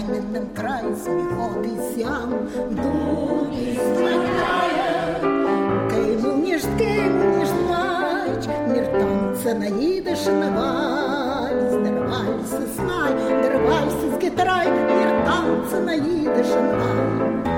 reinen dem Kreis, mir hot is jam, du bist mein Reihe. Keimel nicht mać, mir tanzen a jüdischen Wals. Der Wals ist neu, der Wals ist getreu, mir tanzen a jüdischen Wals.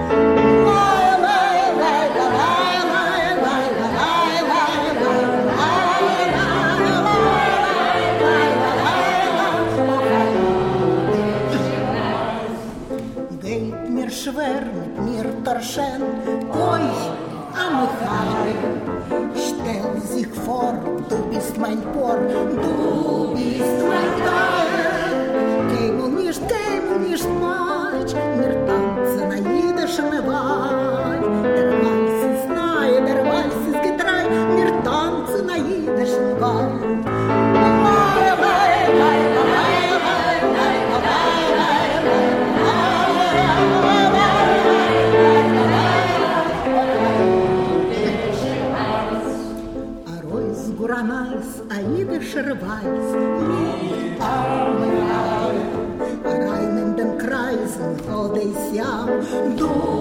Schwer mit mir torschen, oi, am Chai. Stell sich vor, du bist mein Por, du bist mein Teil. Kämel nicht mać, mir tanzen a jüdischen Wald. Der Wals ist neu, der Wals ist getreu, mir tanzen a jüdischen Wald. Guranais, a jüdischer Weiß, mit arme Reihe, rein in den Kreisen, oh, des Jahr, du